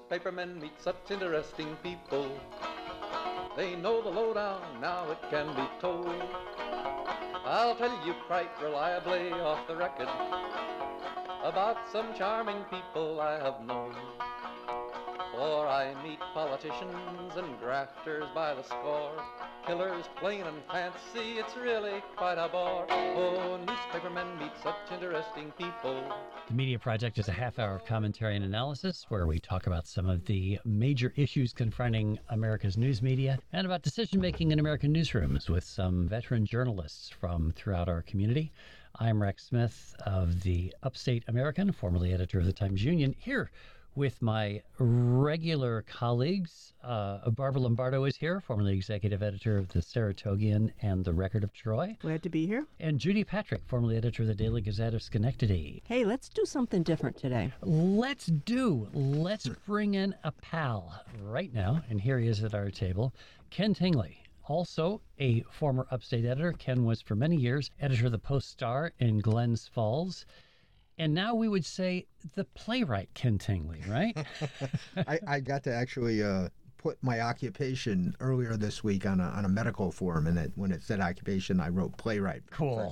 newspapermen meet such interesting people. They know the lowdown, now it can be told. I'll tell you quite reliably off the record about some charming people I have known. For I meet politicians and grafters by the score, killers plain and fancy, it's really quite a bore. Oh, newspapermen meet such interesting people. The Media Project is a half hour of commentary and analysis where we talk about some of the major issues confronting America's news media and about decision-making in American newsrooms with some veteran journalists from throughout our community. I'm Rex Smith of the Upstate American, formerly editor of the Times-Union, here with my regular colleagues. Barbara Lombardo is here, formerly executive editor of the Saratogian and the Record of Troy. Glad to be here. And Judy Patrick, formerly editor of the Daily Gazette of Schenectady. Hey, let's do something different today. Let's bring in a pal right now, and here he is at our table, Ken Tingley. Also a former Upstate editor. Ken was for many years editor of the Post-Star in Glens Falls. And now we would say the playwright Ken Tingley, right? I got to actually put my occupation earlier this week on a medical form, and when it said occupation, I wrote playwright. Cool.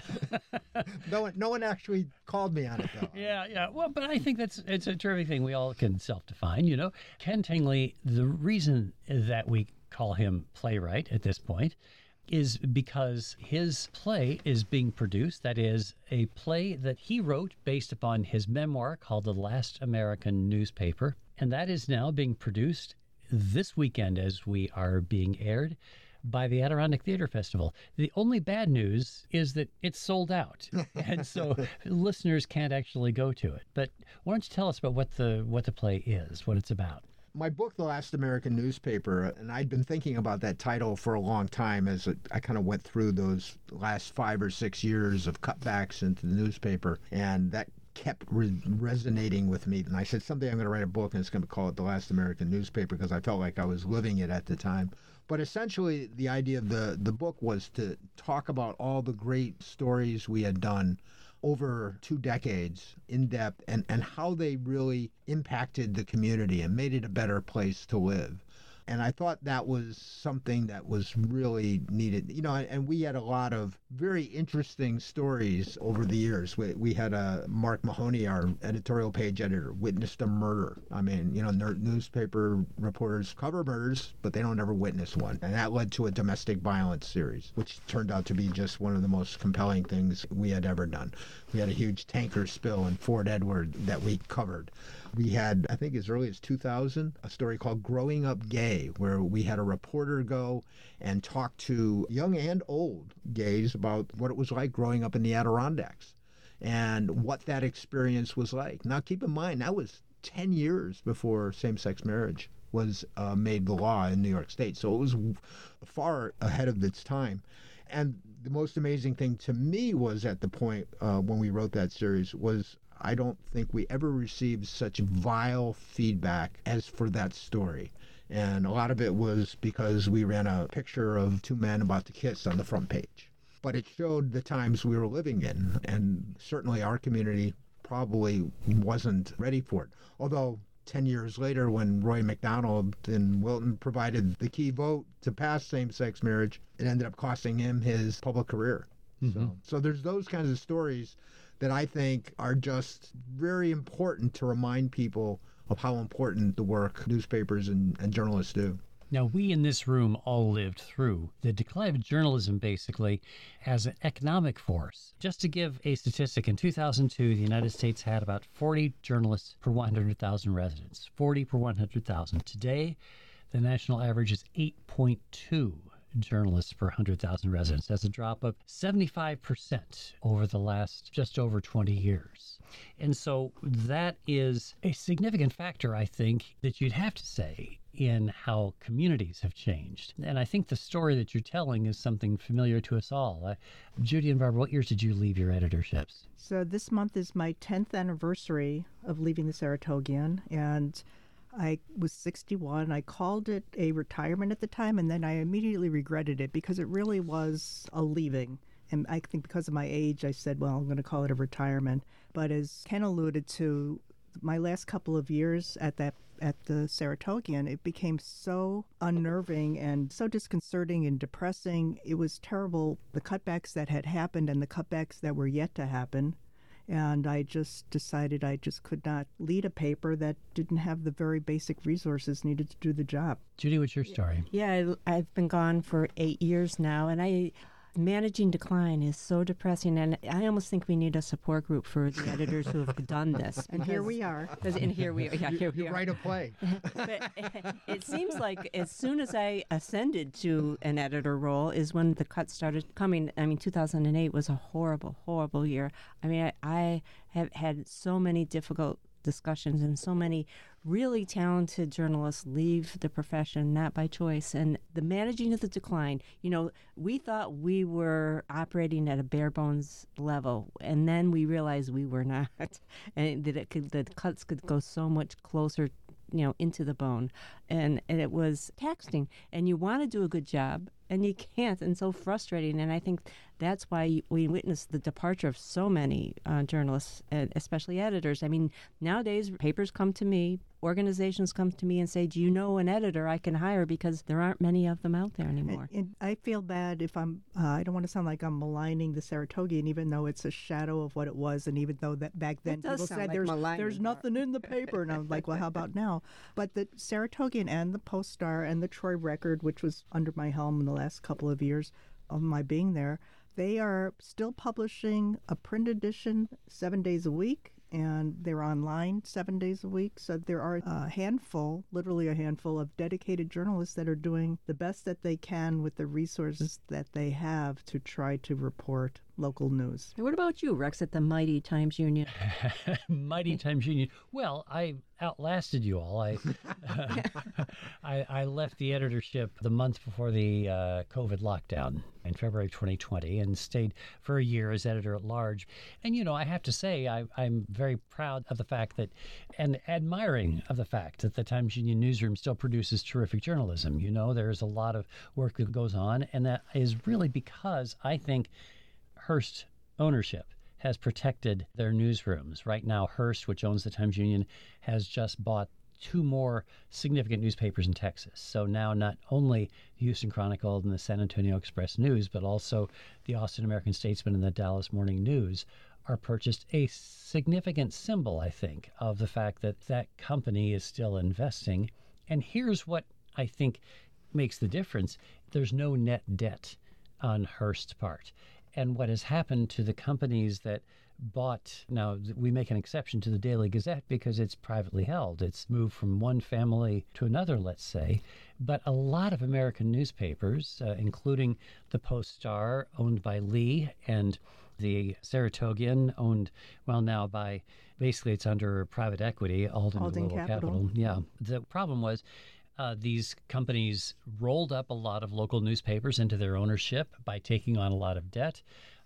No one actually called me on it, though. Yeah. Well, but I think it's a terrific thing. We all can self-define, you know. Ken Tingley, the reason that we call him playwright at this point is because his play is being produced. That is a play that he wrote based upon his memoir called The Last American Newspaper. And that is now being produced this weekend as we are being aired by the Adirondack Theater Festival. The only bad news is that it's sold out. And so listeners can't actually go to it. But why don't you tell us about what the play is, what it's about? My book, The Last American Newspaper, and I'd been thinking about that title for a long time as I kind of went through those last 5 or 6 years of cutbacks into the newspaper, and that kept resonating with me. And I said, someday I'm going to write a book, and it's going to call it The Last American Newspaper, because I felt like I was living it at the time. But essentially, the idea of the book was to talk about all the great stories we had done over 2 decades in depth, and how they really impacted the community and made it a better place to live. And I thought that was something that was really needed. You know, and we had a lot of very interesting stories over the years. We had Mark Mahoney, our editorial page editor, witnessed a murder. I mean, you know, newspaper reporters cover murders, but they don't ever witness one. And that led to a domestic violence series, which turned out to be just one of the most compelling things we had ever done. We had a huge tanker spill in Fort Edward that we covered. We had, I think as early as 2000, a story called Growing Up Gay, where we had a reporter go and talk to young and old gays about what it was like growing up in the Adirondacks and what that experience was like. Now, keep in mind, that was 10 years before same-sex marriage was made the law in New York State. So it was far ahead of its time. And the most amazing thing to me was at the point when we wrote that series was I don't think we ever received such vile feedback as for that story. And a lot of it was because we ran a picture of 2 men about to kiss on the front page. But it showed the times we were living in, and certainly our community probably wasn't ready for it. Although 10 years later, when Roy McDonald in Wilton provided the key vote to pass same-sex marriage, it ended up costing him his public career. Mm-hmm. So there's those kinds of stories that I think are just very important to remind people of how important the work newspapers and journalists do. Now, we in this room all lived through the decline of journalism, basically, as an economic force. Just to give a statistic, in 2002, the United States had about 40 journalists per 100,000 residents. 40 per 100,000. Today, the national average is 8.2 journalists per 100,000 residents. That's a drop of 75% over the last just over 20 years. And so that is a significant factor, I think, that you'd have to say in how communities have changed. And I think the story that you're telling is something familiar to us all. Judy and Barbara, what years did you leave your editorships? So this month is my 10th anniversary of leaving the Saratogian, and I was 61. I called it a retirement at the time, and then I immediately regretted it because it really was a leaving. And I think because of my age, I said, well, I'm going to call it a retirement. But as Ken alluded to, My last couple of years at the Saratogian, it became so unnerving and so disconcerting and depressing. It was terrible, the cutbacks that had happened and the cutbacks that were yet to happen. And I just decided I just could not lead a paper that didn't have the very basic resources needed to do the job. Judy, what's your story? Yeah, I've been gone for 8 years now, and managing decline is so depressing, and I almost think we need a support group for the editors who have done this. And here we are. And here we are. Yeah, here we You are. write a play. But it seems like as soon as I ascended to an editor role is when the cuts started coming. I mean, 2008 was a horrible, horrible year. I mean, I have had so many difficult discussions and so many really talented journalists leave the profession not by choice. And the managing of the decline, we thought we were operating at a bare bones level, and then we realized we were not, and that the cuts could go so much closer into the bone, and it was taxing, and you want to do a good job and you can't, and so frustrating. And I think that's why we witnessed the departure of so many journalists, especially editors. I mean, nowadays papers come to me, organizations come to me and say, do you know an editor I can hire, because there aren't many of them out there anymore. And I feel bad if I don't want to sound like I'm maligning the Saratogian, even though it's a shadow of what it was, and even though that back then people said there's nothing in the paper, and I'm like, well, how about now? But the Saratogian and the Post-Star and the Troy Record, which was under my helm in the last couple of years of my being there, they are still publishing a print edition 7 days a week, and they're online 7 days a week. So there are literally a handful of dedicated journalists that are doing the best that they can with the resources that they have to try to report local news. What about you, Rex, at the Mighty Times Union? Mighty Times Union. Well, I outlasted you all. I left the editorship the month before the COVID lockdown in February 2020 and stayed for a year as editor at large. And, I have to say, I'm very proud of the fact that, and admiring of the fact that the Times Union newsroom still produces terrific journalism. There's a lot of work that goes on, and that is really because I think Hearst ownership has protected their newsrooms. Right now, Hearst, which owns the Times Union, has just bought 2 more significant newspapers in Texas. So now not only the Houston Chronicle and the San Antonio Express News, but also the Austin American Statesman and the Dallas Morning News are purchased, a significant symbol, I think, of the fact that that company is still investing. And here's what I think makes the difference. There's no net debt on Hearst's part. And what has happened to the companies that bought, now we make an exception to the Daily Gazette because it's privately held. It's moved from one family to another, let's say. But a lot of American newspapers, including the Post-Star, owned by Lee, and the Saratogian, owned, now by, basically it's under private equity, Alden Global Capital. Yeah. The problem was, these companies rolled up a lot of local newspapers into their ownership by taking on a lot of debt,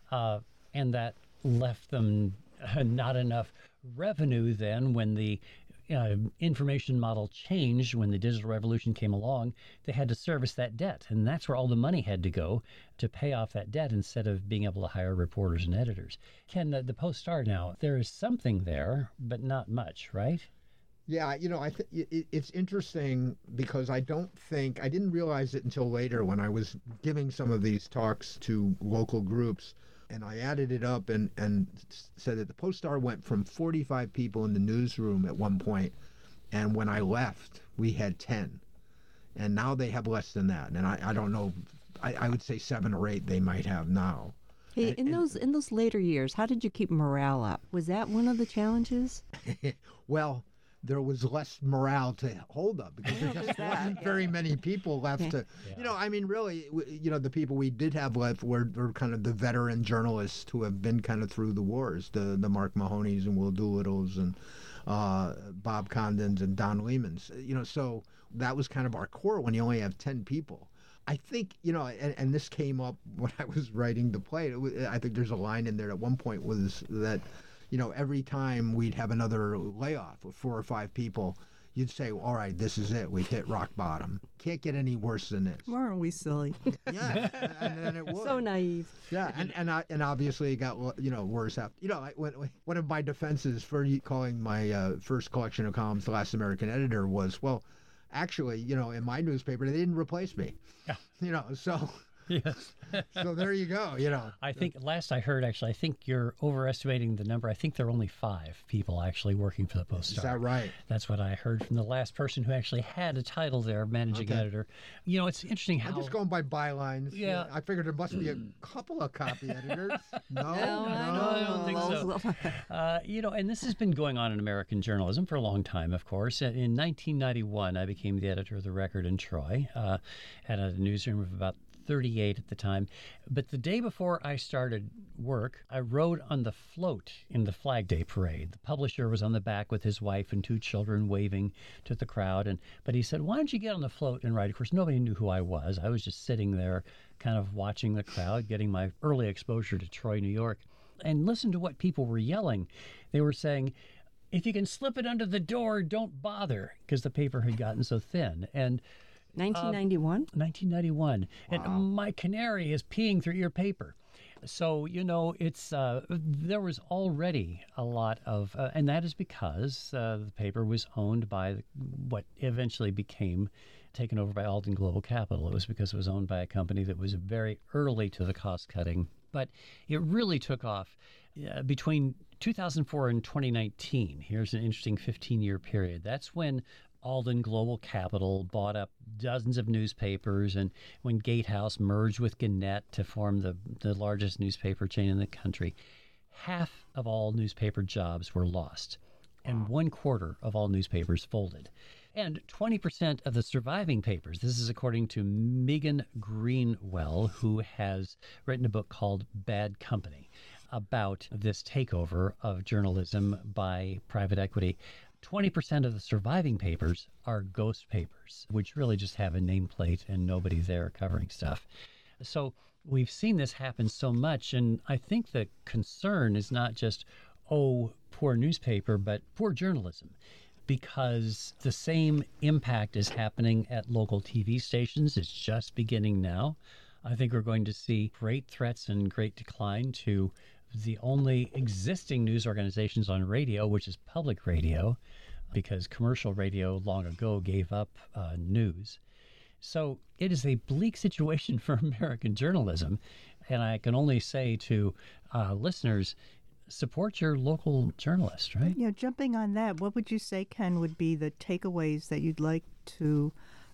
and that left them not enough revenue then when the information model changed, when the digital revolution came along. They had to service that debt, and that's where all the money had to go to pay off that debt instead of being able to hire reporters and editors. Ken, the Post-Star now, there is something there, but not much, right? Yeah, it's interesting because I didn't realize it until later when I was giving some of these talks to local groups, and I added it up and said that the Post-Star went from 45 people in the newsroom at one point, and when I left, we had 10. And now they have less than that. And I don't know, I would say 7 or 8 they might have now. Hey, in those later years, how did you keep morale up? Was that one of the challenges? Well, there was less morale to hold up because there just wasn't very many people left to, really, the people we did have left were kind of the veteran journalists who have been kind of through the wars, the Mark Mahoney's and Will Doolittle's and Bob Condon's and Don Lehman's, so that was kind of our core when you only have 10 people. I think, and this came up when I was writing the play. I think there's a line in there at one point was that, every time we'd have another layoff of 4 or 5 people, you'd say, all right, this is it. We've hit rock bottom. Can't get any worse than this. Weren't we silly? Yeah, and then it would. So naive. Yeah, and obviously it got worse after. One of my defenses for calling my first collection of columns The Last American Editor was, well, actually, in my newspaper they didn't replace me. Yeah. So. Yes. So there you go. I think last I heard, actually, I think you're overestimating the number. I think there are only 5 people actually working for the Post-Star. Is that right? That's what I heard from the last person who actually had a title there, managing editor. It's interesting how... I'm just going by bylines. Yeah. I figured there must be a couple of copy editors. No, I don't think so. And this has been going on in American journalism for a long time, of course. In 1991, I became the editor of the Record in Troy, at a newsroom of about 38 at the time. But the day before I started work, I rode on the float in the Flag Day parade. The publisher was on the back with his wife and 2 children waving to the crowd. But he said, why don't you get on the float and ride? Of course, nobody knew who I was. I was just sitting there kind of watching the crowd, getting my early exposure to Troy, New York. And listen to what people were yelling. They were saying, if you can slip it under the door, don't bother, because the paper had gotten so thin. And 1991? 1991. Wow. And my canary is peeing through your paper. So, it's there was already a lot of, and that is because the paper was owned by what eventually became taken over by Alden Global Capital. It was because it was owned by a company that was very early to the cost cutting. But it really took off between 2004 and 2019. Here's an interesting 15-year period. That's when Alden Global Capital bought up dozens of newspapers, and when Gatehouse merged with Gannett to form the largest newspaper chain in the country, half of all newspaper jobs were lost, and 1/4 of all newspapers folded. And 20% of the surviving papers, this is according to Megan Greenwell, who has written a book called Bad Company about this takeover of journalism by private equity. 20% of the surviving papers are ghost papers, which really just have a nameplate and nobody there covering stuff. So we've seen this happen so much, and I think the concern is not just, poor newspaper, but poor journalism, because the same impact is happening at local TV stations. It's just beginning now. I think we're going to see great threats and great decline to the only existing news organizations on radio, which is public radio, because commercial radio long ago gave up news. So it is a bleak situation for American journalism. And I can only say to listeners, support your local journalist, right? Yeah, jumping on that, what would you say, Ken, would be the takeaways that you'd like to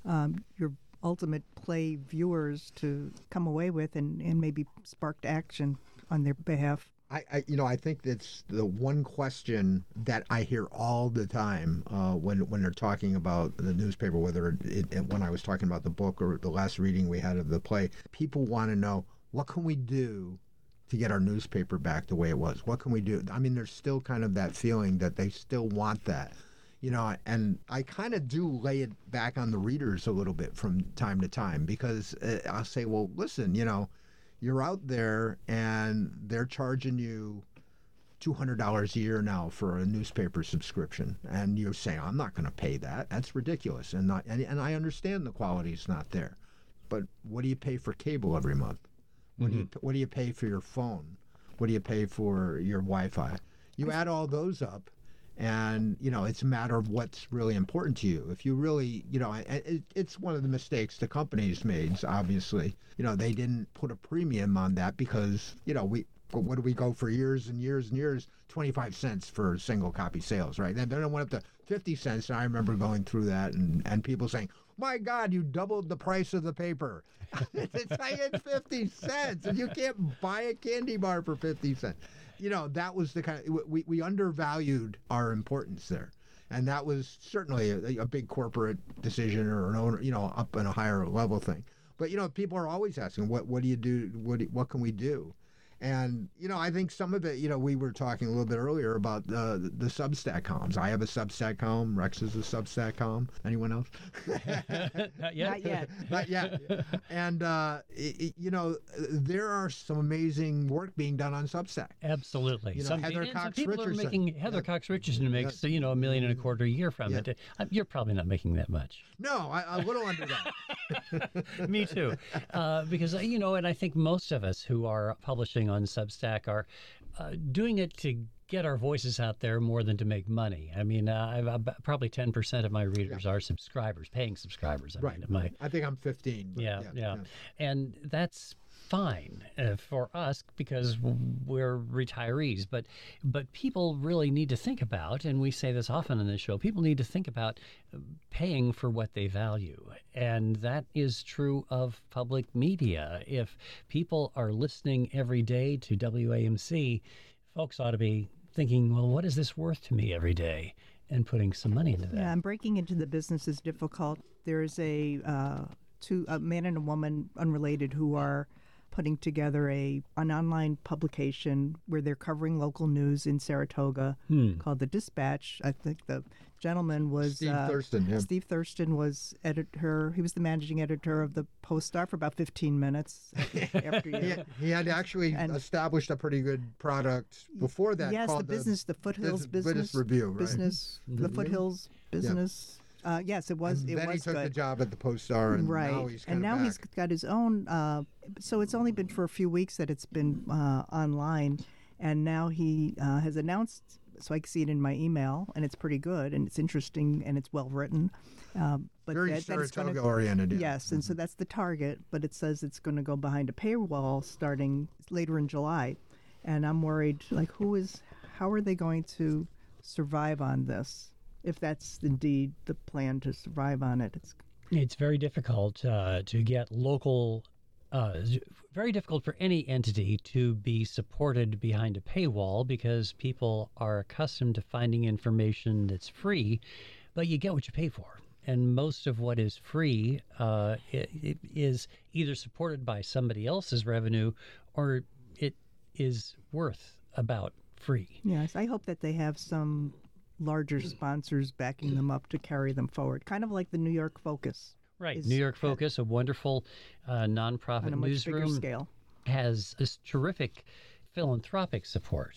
your ultimate play viewers to come away with and maybe sparked action on their behalf? I think that's the one question that I hear all the time when they're talking about the newspaper, whether when I was talking about the book or the last reading we had of the play. People want to know, what can we do to get our newspaper back the way it was? What can we do? I mean, there's still kind of that feeling that they still want that. And I kind of do lay it back on the readers a little bit from time to time, because I'll say, well, listen, you're out there and they're charging you $200 a year now for a newspaper subscription, and you're saying, I'm not going to pay that. That's ridiculous. And I understand the quality's not there, but what do you pay for cable every month? What do you pay for your phone? What do you pay for your Wi-Fi? You add all those up, and it's a matter of what's really important to you. If you really, it's one of the mistakes the companies made. Obviously, they didn't put a premium on that, because what do we go for years and years and years? 25 cents for single copy sales, right? Then it went up to 50 cents. And I remember going through that and people saying, my God, you doubled the price of the paper. It's 50 cents, and you can't buy a candy bar for 50 cents. That was the kind of, we undervalued our importance there. And that was certainly a big corporate decision, or an owner, up in a higher level thing. But, people are always asking, what do you do? What can we do? And, I think some of it, we were talking a little bit earlier about the Substack columns. I have a Substack column. Rex is a Substack column. Anyone else? Not yet. Not yet. Not yet. And, there are some amazing work being done on Substack. Absolutely. Heather and Cox some people Richardson. are making, Heather Cox Richardson makes, $1.25 million a year from it. You're probably not making that much. No, a little under that. Me too. Because, and I think most of us who are publishing on Substack are doing it to get our voices out there more than to make money. I mean, probably 10% of my readers are subscribers, paying subscribers. I think I'm 15. But yeah. And that's fine for us because we're retirees. But people really need to think about, and we say this often on this show, people need to think about paying for what they value. And that is true of public media. If people are listening every day to WAMC, folks ought to be thinking, well, what is this worth to me every day? And putting some money into that. Yeah, and breaking into the business is difficult. There's a man and a woman, unrelated, who are putting together an online publication where they're covering local news in Saratoga called The Dispatch. I think the gentleman was Steve Thurston. Yeah. Steve Thurston was editor. He was the managing editor of the Post-Star for about 15 minutes after you. He had actually established a pretty good product before that. Yes, called the Foothills Business Review, right? Business, the Foothills Business. Yes, it was. And it then was he took good. the job at the Post-Star, and right. now he's he's got his own. So it's only been for a few weeks that it's been online, and now he has announced. So I can see it in my email, and it's pretty good, and it's interesting, and it's well written. But very Saratoga oriented. Yeah. Yes, and so that's the target. But it says it's going to go behind a paywall starting later in July, and I'm worried. Like, how are they going to survive on this? If that's indeed the plan to survive on it, it's very difficult to get local. Very difficult for any entity to be supported behind a paywall because people are accustomed to finding information that's free, but you get what you pay for. And most of what is free it is either supported by somebody else's revenue or it is worth about free. Yes, I hope that they have some larger sponsors backing them up to carry them forward, kind of like the New York Focus. Right. New York Focus, a wonderful nonprofit on a much newsroom, bigger scale, has this terrific philanthropic support.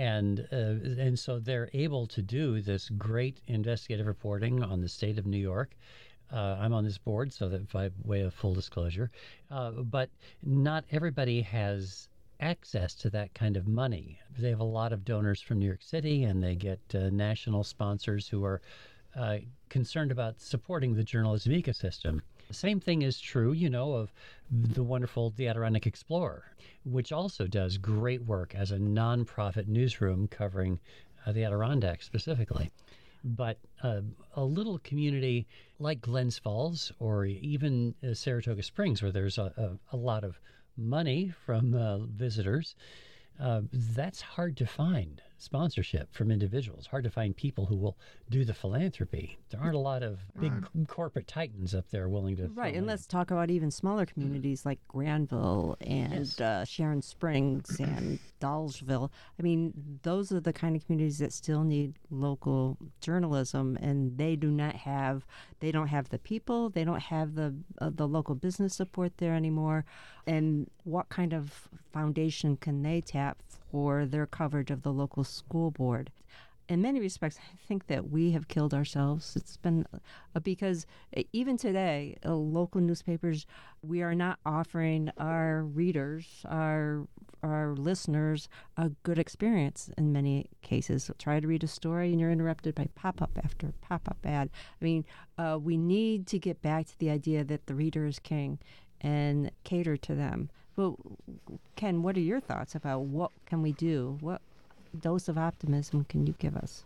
And so they're able to do this great investigative reporting on the state of New York. I'm on this board, so that by way of full disclosure. But not everybody has access to that kind of money. They have a lot of donors from New York City, and they get national sponsors who are concerned about supporting the journalism ecosystem. The same thing is true, of the wonderful The Adirondack Explorer, which also does great work as a nonprofit newsroom covering the Adirondack specifically. But a little community like Glens Falls or even Saratoga Springs, where there's a lot of money from visitors, that's hard to find sponsorship from individuals, hard to find people who will do the philanthropy. There aren't a lot of big corporate titans up there willing to. Right, and let's talk about even smaller communities like Granville and Sharon Springs and Dolgeville. I mean, those are the kind of communities that still need local journalism, and they don't have the people, they don't have the local business support there anymore. And what kind of foundation can they tap for their coverage of the local school board? In many respects, I think that we have killed ourselves. It's been because even today, local newspapers, we are not offering our readers, our listeners, a good experience in many cases. Try to read a story and you're interrupted by pop-up after pop-up ad. I mean, we need to get back to the idea that the reader is king and cater to them. Well, Ken, what are your thoughts about what can we do? What dose of optimism can you give us?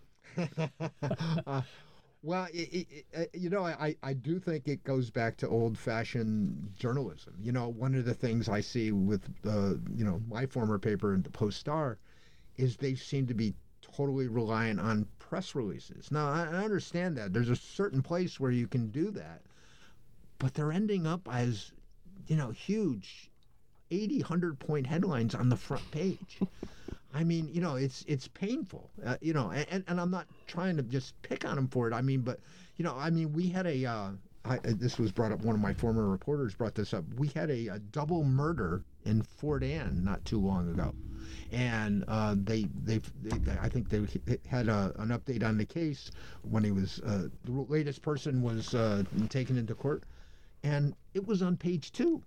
Well, I do think it goes back to old-fashioned journalism. One of the things I see with my former paper, the Post-Star, is they seem to be totally reliant on press releases. Now, I understand that. There's a certain place where you can do that, but they're ending up as, huge 80, 100-point headlines on the front page. I mean, it's painful, and I'm not trying to just pick on him for it. I mean, but, we had this was brought up, one of my former reporters brought this up. We had a double murder in Fort Anne not too long ago. And they I think they had an update on the case when he was, the latest person was taken into court. And it was on page 2.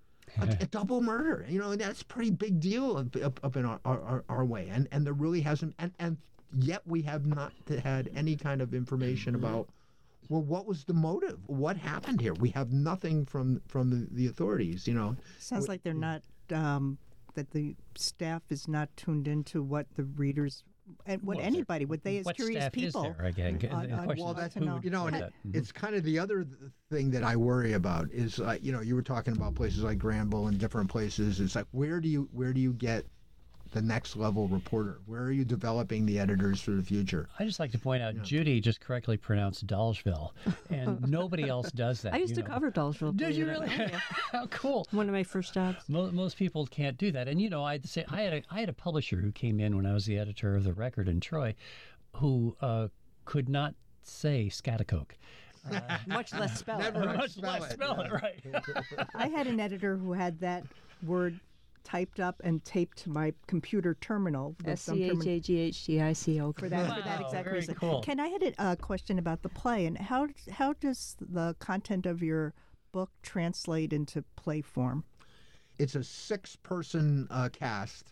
A double murder, and that's a pretty big deal up in our way. And there really hasn't, and yet we have not had any kind of information about, well, what was the motive? What happened here? We have nothing from the authorities, Sounds like they're not, that the staff is not tuned into what the readers and what they as what curious staff people. Is there again? Well, that's know. And it's kind of the other thing that I worry about is, you were talking about places like Granville and different places. It's like, where do you get the next level reporter? Where are you developing the editors for the future? I just like to point out, Judy just correctly pronounced Dolgeville, and nobody else does that. I used to cover Dolgeville. Did you really? How cool! One of my first jobs. Most people can't do that, and I'd say I had a publisher who came in when I was the editor of the Record in Troy, who could not say Scattercoke. Much less spell it. Much less spell it, right? I had an editor who had that word typed up and taped to my computer terminal. SCHAGHTICO. For that exact reason. Cool. Ken, I had a question about the play, and how does the content of your book translate into play form? It's a 6-person cast.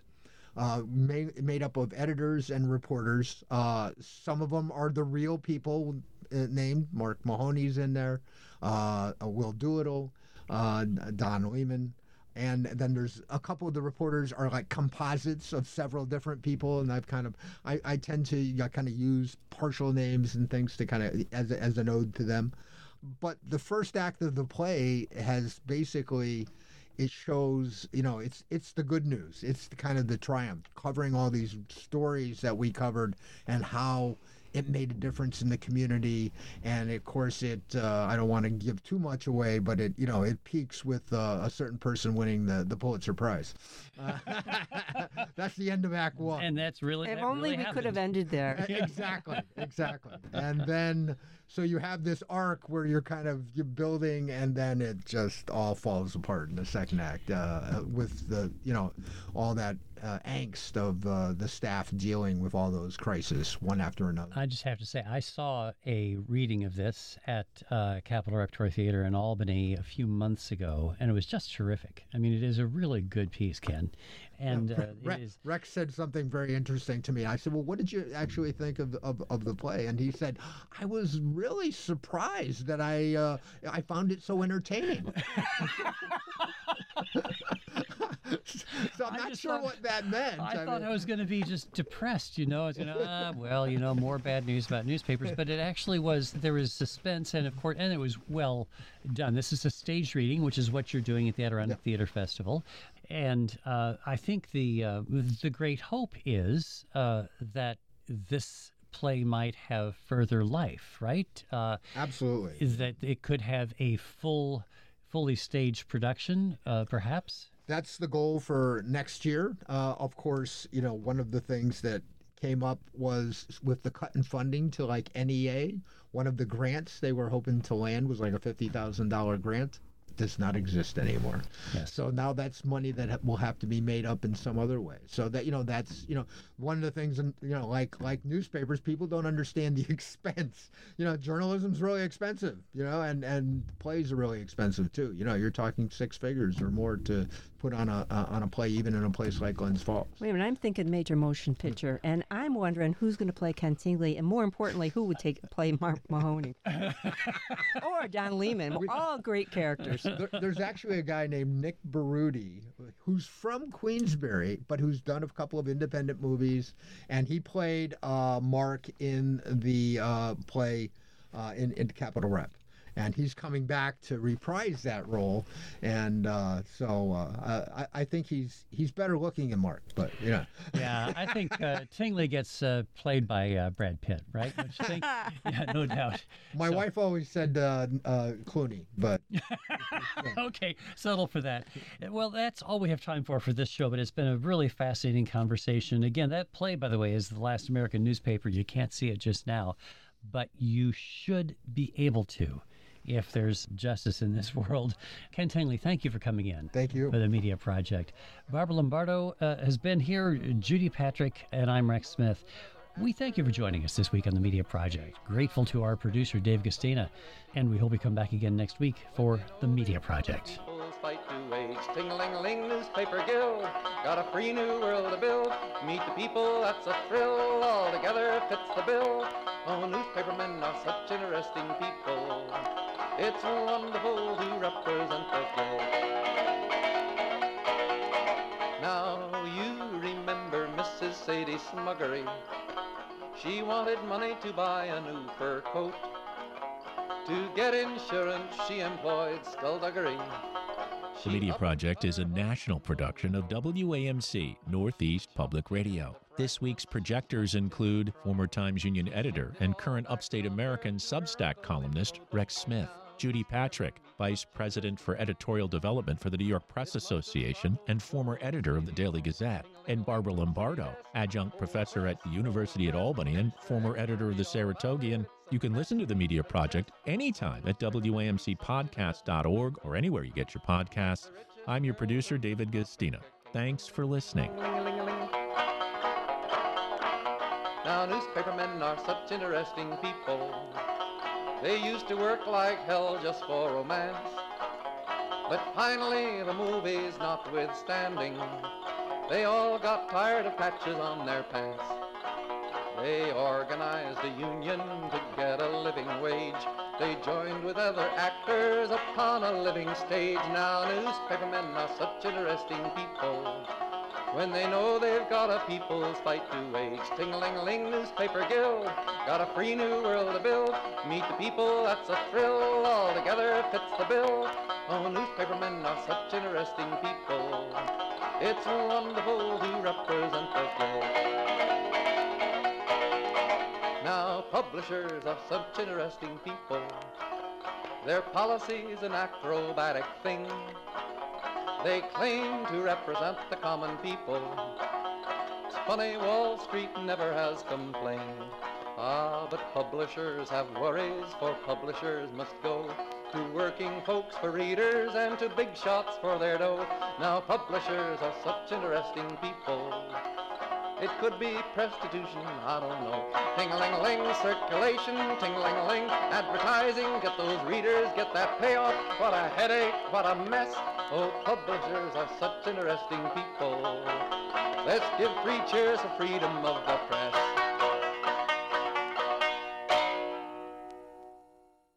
Made up of editors and reporters. Some of them are the real people named. Mark Mahoney's in there, Will Doolittle, Don Lehman. And then there's a couple of the reporters are like composites of several different people, and I tend to kind of use partial names and things to kind of as an ode to them. But the first act of the play has basically, it shows, it's the good news. It's kind of the triumph, covering all these stories that we covered and how it made a difference in the community. And of course, I don't want to give too much away, but it peaks with a certain person winning the Pulitzer Prize. That's the end of Act 1. And that's really, if that only really we happened. could have ended there. Exactly. And then, so you have this arc where you're building, and then it just all falls apart in the second act with the, all that angst of the staff dealing with all those crises one after another. I just have to say, I saw a reading of this at Capitol Repertory Theater in Albany a few months ago, and it was just terrific. I mean, it is a really good piece, Ken. And Rex said something very interesting to me. I said, well, what did you actually think of the play? And he said, I was really surprised that I found it so entertaining. So I'm not sure what that meant. I thought I was going to be just depressed, I was going to, more bad news about newspapers. But it actually was, there was suspense, and of course, and it was well done. This is a stage reading, which is what you're doing at the Adirondack Theater Festival. And I think the great hope is that this play might have further life, right? Absolutely. Is that it could have a fully staged production, perhaps? That's the goal for next year. Of course, one of the things that came up was with the cut in funding to like NEA. One of the grants they were hoping to land was like a $50,000 grant. Does not exist anymore. Yes. So now that's money that will have to be made up in some other way. So that that's one of the things, like newspapers, people don't understand the expense. Journalism's really expensive. And plays are really expensive too. You're talking 6 figures or more to put on a play, even in a place like Glens Falls. Wait a minute, I'm thinking major motion picture, and I'm wondering who's going to play Ken Tingley, and more importantly, who would play Mark Mahoney or Don Lehman. All great characters. There's actually a guy named Nick Baruti who's from Queensbury, but who's done a couple of independent movies, and he played Mark in the play in Capitol Rep. and he's coming back to reprise that role. And I think he's better looking than Mark, but yeah. Yeah, I think Tingley gets played by Brad Pitt, right? Don't you think? Yeah, no doubt. My wife always said Clooney, but Okay, settle for that. Well, that's all we have time for this show, but it's been a really fascinating conversation. Again, that play, by the way, is The Last American Newspaper. You can't see it just now, but you should be able to if there's justice in this world. Ken Tingley, thank you for coming in. Thank you. For the Media Project. Barbara Lombardo has been here, Judy Patrick, and I'm Rex Smith. We thank you for joining us this week on the Media Project. Grateful to our producer, Dave Gustina, and we hope you come back again next week for the Media Project. Fight to wage, ting-a-ling-a-ling, newspaper guild, got a free new world to build, meet the people, that's a thrill, all together fits the bill. Oh, newspapermen are such interesting people, it's wonderful to represent the guild. Now you remember Mrs. Sadie Smuggery, she wanted money to buy a new fur coat, to get insurance she employed skullduggery. The Media Project is a national production of WAMC, Northeast Public Radio. This week's projectors include former Times Union editor and current Upstate American Substack columnist Rex Smith, Judy Patrick, Vice President for Editorial Development for the New York Press Association and former editor of the Daily Gazette, and Barbara Lombardo, Adjunct Professor at the University at Albany and former editor of the Saratogian. You can listen to the Media Project anytime at WAMCpodcast.org or anywhere you get your podcasts. I'm your producer, David Gustina. Thanks for listening. Now newspapermen are such interesting people. They used to work like hell just for romance, but finally the movies notwithstanding, they all got tired of patches on their pants. They organized a union to get a living wage. They joined with other actors upon a living stage. Now newspapermen are such interesting people. When they know they've got a people's fight to wage. Ting-a-ling-a-ling, newspaper guild, got a free new world to build. Meet the people, that's a thrill, all together fits the bill. Oh, newspapermen are such interesting people. It's wonderful to represent the guild. Now publishers are such interesting people. Their policy's an acrobatic thing. They claim to represent the common people. It's funny, Wall Street never has complained. Ah, but publishers have worries, for publishers must go to working folks for readers and to big shots for their dough. Now publishers are such interesting people. It could be prostitution, I don't know. Ting-a-ling-a-ling, circulation, ting-a-ling-a-ling, advertising, get those readers, get that payoff. What a headache, what a mess. Oh, publishers are such interesting people. Let's give 3 cheers for freedom of the press.